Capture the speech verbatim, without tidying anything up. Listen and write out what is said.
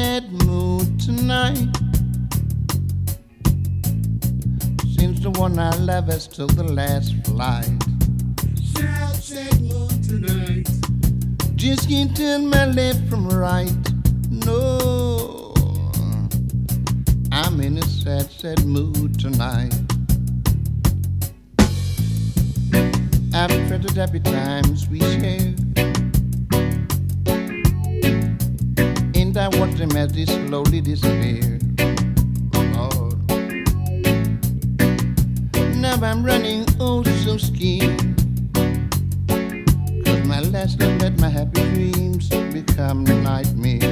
sad mood tonight. Since the one I love has took the last flight. Sad, sad mood tonight. Just can't tell my left from right. No, I'm in a sad, sad mood tonight. After the happy times we shared, and I watched them as they slowly disappeared. Oh Lord, now I'm running oh so scared, 'cause my last love let my happy dreams become nightmares.